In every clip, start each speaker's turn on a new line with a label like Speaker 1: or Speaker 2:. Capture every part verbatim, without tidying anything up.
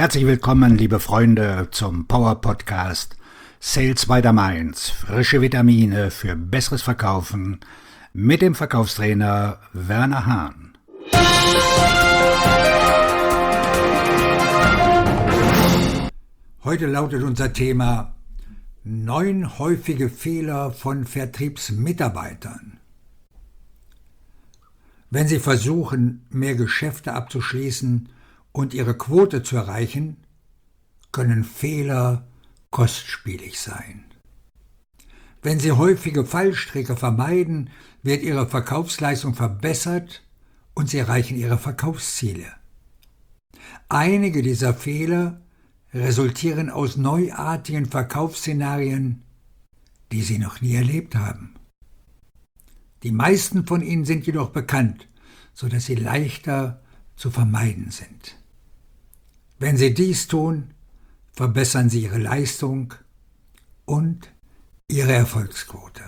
Speaker 1: Herzlich willkommen, liebe Freunde, zum Power Podcast Sales by the Mainz. Frische Vitamine für besseres Verkaufen mit dem Verkaufstrainer Werner Hahn. Heute lautet unser Thema neun häufige Fehler von Vertriebsmitarbeitern. Wenn Sie versuchen, mehr Geschäfte abzuschließen und Ihre Quote zu erreichen, können Fehler kostspielig sein. Wenn Sie häufige Fallstricke vermeiden, wird Ihre Verkaufsleistung verbessert und Sie erreichen Ihre Verkaufsziele. Einige dieser Fehler resultieren aus neuartigen Verkaufsszenarien, die Sie noch nie erlebt haben. Die meisten von ihnen sind jedoch bekannt, sodass sie leichter zu vermeiden sind. Wenn Sie dies tun, verbessern Sie Ihre Leistung und Ihre Erfolgsquote.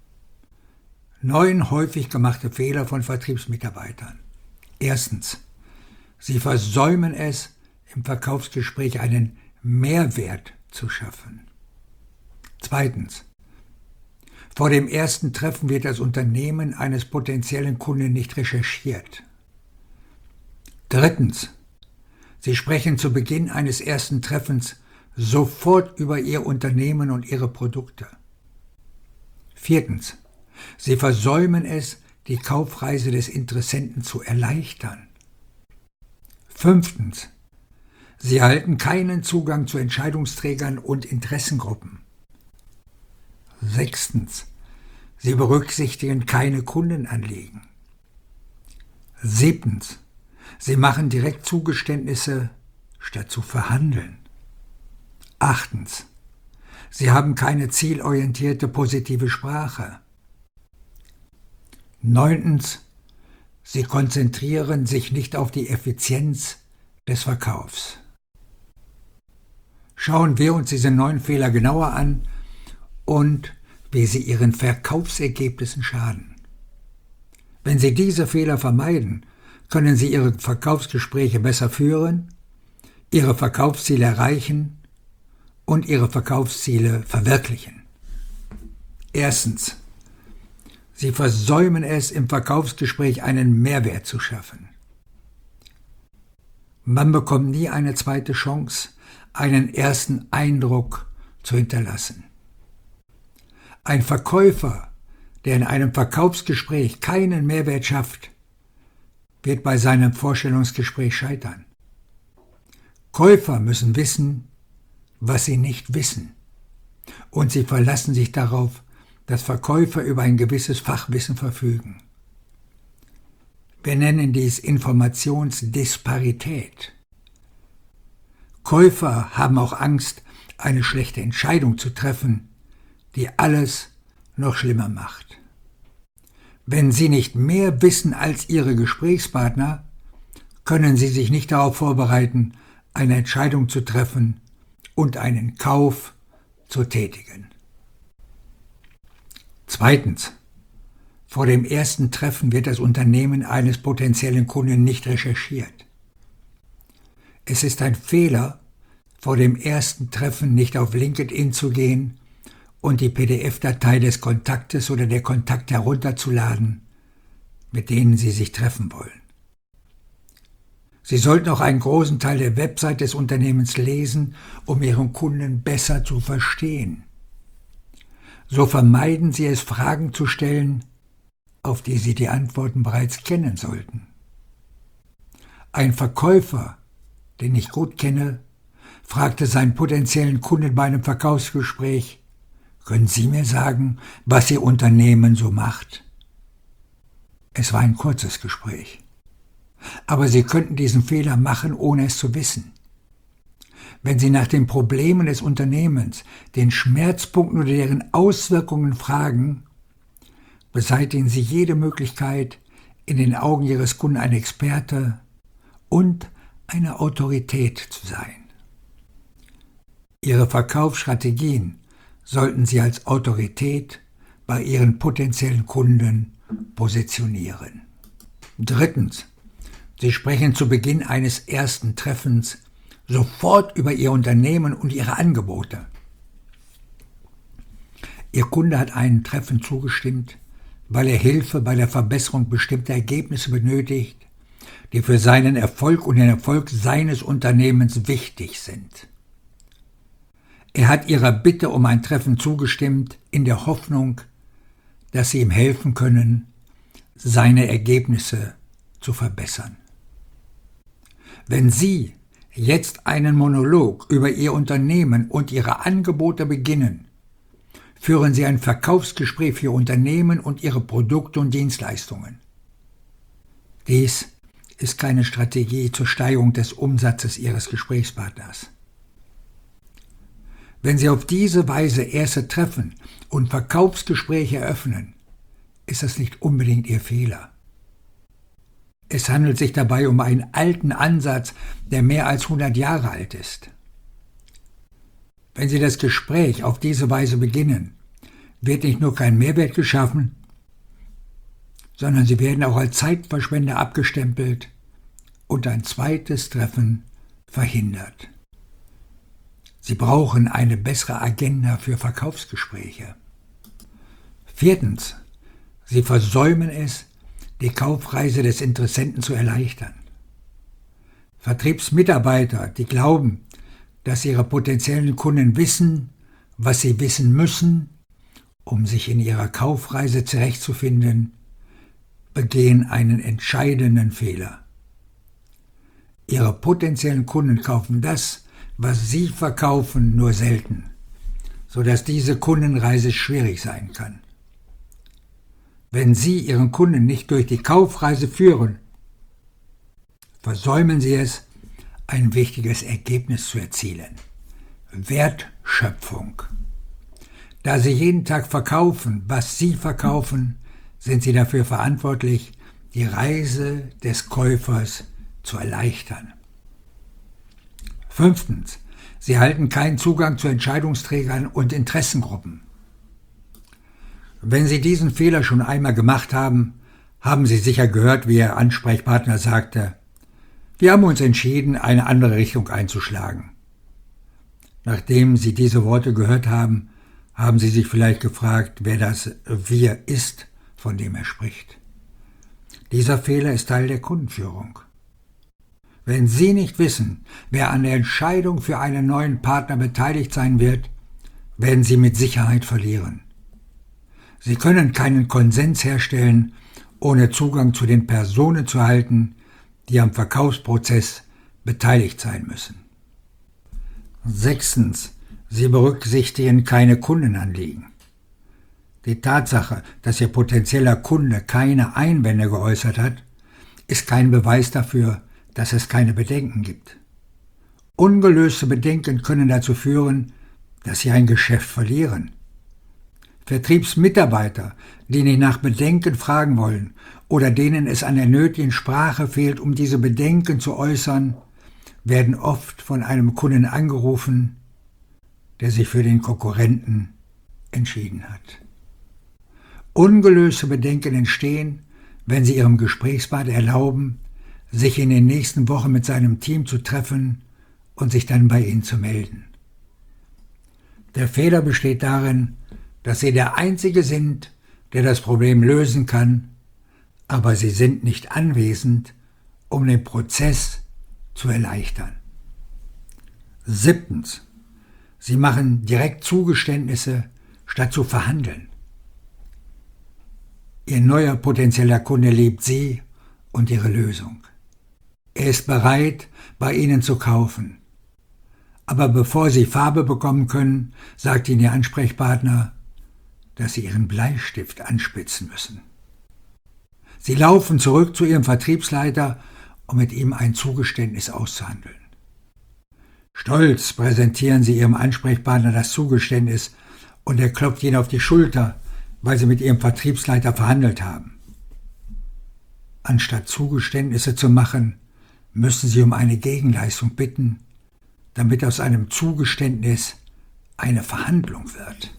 Speaker 1: Neun häufig gemachte Fehler von Vertriebsmitarbeitern. Erstens: Sie versäumen es, im Verkaufsgespräch einen Mehrwert zu schaffen. Zweitens: Vor dem ersten Treffen wird das Unternehmen eines potenziellen Kunden nicht recherchiert. Drittens: Sie sprechen zu Beginn eines ersten Treffens sofort über Ihr Unternehmen und Ihre Produkte. Viertens: Sie versäumen es, die Kaufreise des Interessenten zu erleichtern. Fünftens: Sie erhalten keinen Zugang zu Entscheidungsträgern und Interessengruppen. Sechstens: Sie berücksichtigen keine Kundenanliegen. Siebtens: Sie machen direkt Zugeständnisse, statt zu verhandeln. Achtens: Sie haben keine zielorientierte positive Sprache. Neuntens: Sie konzentrieren sich nicht auf die Effizienz des Verkaufs. Schauen wir uns diese neun Fehler genauer an und wie sie Ihren Verkaufsergebnissen schaden. Wenn Sie diese Fehler vermeiden, können Sie Ihre Verkaufsgespräche besser führen, Ihre Verkaufsziele erreichen und Ihre Verkaufsziele verwirklichen. Erstens: Sie versäumen es, im Verkaufsgespräch einen Mehrwert zu schaffen. Man bekommt nie eine zweite Chance, einen ersten Eindruck zu hinterlassen. Ein Verkäufer, der in einem Verkaufsgespräch keinen Mehrwert schafft, wird bei seinem Vorstellungsgespräch scheitern. Käufer müssen wissen, was sie nicht wissen, und sie verlassen sich darauf, dass Verkäufer über ein gewisses Fachwissen verfügen. Wir nennen dies Informationsdisparität. Käufer haben auch Angst, eine schlechte Entscheidung zu treffen, die alles noch schlimmer macht. Wenn Sie nicht mehr wissen als Ihre Gesprächspartner, können Sie sich nicht darauf vorbereiten, eine Entscheidung zu treffen und einen Kauf zu tätigen. Zweitens: Vor dem ersten Treffen wird das Unternehmen eines potenziellen Kunden nicht recherchiert. Es ist ein Fehler, vor dem ersten Treffen nicht auf LinkedIn zu gehen und die P D F-Datei des Kontaktes oder der Kontakt herunterzuladen, mit denen Sie sich treffen wollen. Sie sollten auch einen großen Teil der Website des Unternehmens lesen, um Ihren Kunden besser zu verstehen. So vermeiden Sie es, Fragen zu stellen, auf die Sie die Antworten bereits kennen sollten. Ein Verkäufer, den ich gut kenne, fragte seinen potenziellen Kunden bei einem Verkaufsgespräch: Können Sie mir sagen, was Ihr Unternehmen so macht? Es war ein kurzes Gespräch. Aber Sie könnten diesen Fehler machen, ohne es zu wissen. Wenn Sie nach den Problemen des Unternehmens, den Schmerzpunkten oder deren Auswirkungen fragen, beseitigen Sie jede Möglichkeit, in den Augen Ihres Kunden ein Experte und eine Autorität zu sein. Ihre Verkaufsstrategien sollten Sie als Autorität bei Ihren potenziellen Kunden positionieren. Drittens: Sie sprechen zu Beginn eines ersten Treffens sofort über Ihr Unternehmen und Ihre Angebote. Ihr Kunde hat einem Treffen zugestimmt, weil er Hilfe bei der Verbesserung bestimmter Ergebnisse benötigt, die für seinen Erfolg und den Erfolg seines Unternehmens wichtig sind. Er hat Ihrer Bitte um ein Treffen zugestimmt, in der Hoffnung, dass Sie ihm helfen können, seine Ergebnisse zu verbessern. Wenn Sie jetzt einen Monolog über Ihr Unternehmen und Ihre Angebote beginnen, führen Sie ein Verkaufsgespräch für Ihr Unternehmen und Ihre Produkte und Dienstleistungen. Dies ist keine Strategie zur Steigerung des Umsatzes Ihres Gesprächspartners. Wenn Sie auf diese Weise erste Treffen und Verkaufsgespräche eröffnen, ist das nicht unbedingt Ihr Fehler. Es handelt sich dabei um einen alten Ansatz, der mehr als hundert Jahre alt ist. Wenn Sie das Gespräch auf diese Weise beginnen, wird nicht nur kein Mehrwert geschaffen, sondern Sie werden auch als Zeitverschwender abgestempelt und ein zweites Treffen verhindert. Sie brauchen eine bessere Agenda für Verkaufsgespräche. Viertens, Sie versäumen es, die Kaufreise des Interessenten zu erleichtern. Vertriebsmitarbeiter, die glauben, dass ihre potenziellen Kunden wissen, was sie wissen müssen, um sich in ihrer Kaufreise zurechtzufinden, begehen einen entscheidenden Fehler. Ihre potenziellen Kunden kaufen das, was Sie verkaufen, nur selten, sodass diese Kundenreise schwierig sein kann. Wenn Sie Ihren Kunden nicht durch die Kaufreise führen, versäumen Sie es, ein wichtiges Ergebnis zu erzielen: Wertschöpfung. Da Sie jeden Tag verkaufen, was Sie verkaufen, sind Sie dafür verantwortlich, die Reise des Käufers zu erleichtern. Fünftens. Sie halten keinen Zugang zu Entscheidungsträgern und Interessengruppen. Wenn Sie diesen Fehler schon einmal gemacht haben, haben Sie sicher gehört, wie Ihr Ansprechpartner sagte: Wir haben uns entschieden, eine andere Richtung einzuschlagen. Nachdem Sie diese Worte gehört haben, haben Sie sich vielleicht gefragt, wer das Wir ist, von dem er spricht. Dieser Fehler ist Teil der Kundenführung. Wenn Sie nicht wissen, wer an der Entscheidung für einen neuen Partner beteiligt sein wird, werden Sie mit Sicherheit verlieren. Sie können keinen Konsens herstellen, ohne Zugang zu den Personen zu halten, die am Verkaufsprozess beteiligt sein müssen. Sechstens. Sie berücksichtigen keine Kundenanliegen. Die Tatsache, dass Ihr potenzieller Kunde keine Einwände geäußert hat, ist kein Beweis dafür, dass es keine Bedenken gibt. Ungelöste Bedenken können dazu führen, dass Sie ein Geschäft verlieren. Vertriebsmitarbeiter, die nicht nach Bedenken fragen wollen oder denen es an der nötigen Sprache fehlt, um diese Bedenken zu äußern, werden oft von einem Kunden angerufen, der sich für den Konkurrenten entschieden hat. Ungelöste Bedenken entstehen, wenn Sie Ihrem Gesprächspartner erlauben, sich in den nächsten Wochen mit seinem Team zu treffen und sich dann bei Ihnen zu melden. Der Fehler besteht darin, dass Sie der Einzige sind, der das Problem lösen kann, aber Sie sind nicht anwesend, um den Prozess zu erleichtern. Siebtens. Sie machen direkt Zugeständnisse, statt zu verhandeln. Ihr neuer potenzieller Kunde liebt Sie und Ihre Lösung. Er ist bereit, bei Ihnen zu kaufen. Aber bevor Sie Farbe bekommen können, sagt Ihnen Ihr Ansprechpartner, dass Sie Ihren Bleistift anspitzen müssen. Sie laufen zurück zu Ihrem Vertriebsleiter, um mit ihm ein Zugeständnis auszuhandeln. Stolz präsentieren Sie Ihrem Ansprechpartner das Zugeständnis und er klopft Ihnen auf die Schulter, weil Sie mit Ihrem Vertriebsleiter verhandelt haben. Anstatt Zugeständnisse zu machen, müssen Sie um eine Gegenleistung bitten, damit aus einem Zugeständnis eine Verhandlung wird.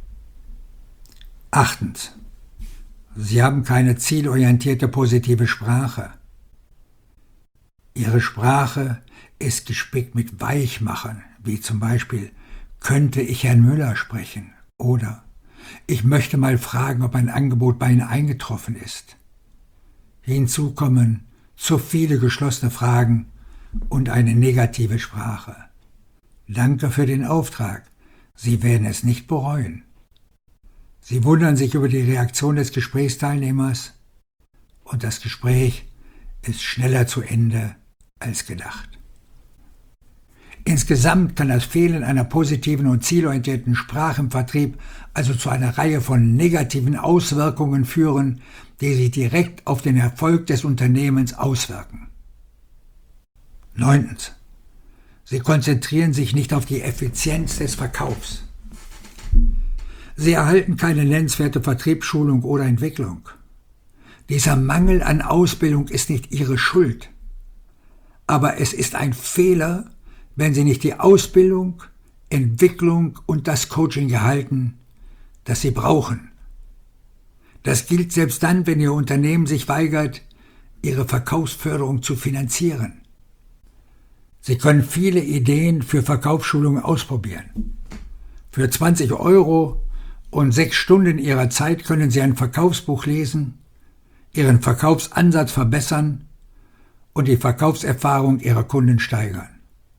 Speaker 1: Achtens. Sie haben keine zielorientierte positive Sprache. Ihre Sprache ist gespickt mit Weichmachern, wie zum Beispiel »Könnte ich Herrn Müller sprechen?« oder »Ich möchte mal fragen, ob ein Angebot bei Ihnen eingetroffen ist.« Hinzu kommen zu viele geschlossene Fragen und eine negative Sprache. Danke für den Auftrag. Sie werden es nicht bereuen. Sie wundern sich über die Reaktion des Gesprächsteilnehmers und das Gespräch ist schneller zu Ende als gedacht. Insgesamt kann das Fehlen einer positiven und zielorientierten Sprache im Vertrieb also zu einer Reihe von negativen Auswirkungen führen, die sich direkt auf den Erfolg des Unternehmens auswirken. Neuntens. Sie konzentrieren sich nicht auf die Effizienz des Verkaufs. Sie erhalten keine nennenswerte Vertriebsschulung oder Entwicklung. Dieser Mangel an Ausbildung ist nicht Ihre Schuld. Aber es ist ein Fehler, wenn Sie nicht die Ausbildung, Entwicklung und das Coaching erhalten, das Sie brauchen. Das gilt selbst dann, wenn Ihr Unternehmen sich weigert, Ihre Verkaufsförderung zu finanzieren. Sie können viele Ideen für Verkaufsschulungen ausprobieren. Für zwanzig Euro und sechs Stunden Ihrer Zeit können Sie ein Verkaufsbuch lesen, Ihren Verkaufsansatz verbessern und die Verkaufserfahrung Ihrer Kunden steigern.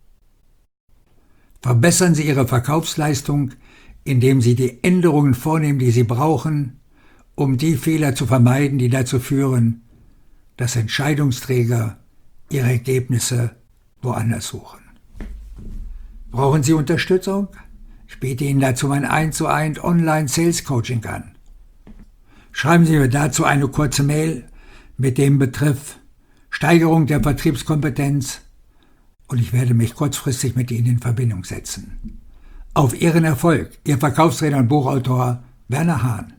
Speaker 1: Verbessern Sie Ihre Verkaufsleistung, indem Sie die Änderungen vornehmen, die Sie brauchen, um die Fehler zu vermeiden, die dazu führen, dass Entscheidungsträger ihre Ergebnisse woanders suchen. Brauchen Sie Unterstützung? Ich biete Ihnen dazu mein eins zu eins Online-Sales-Coaching an. Schreiben Sie mir dazu eine kurze Mail mit dem Betreff Steigerung der Vertriebskompetenz und ich werde mich kurzfristig mit Ihnen in Verbindung setzen. Auf Ihren Erfolg, Ihr Verkaufstrainer und Buchautor Werner Hahn.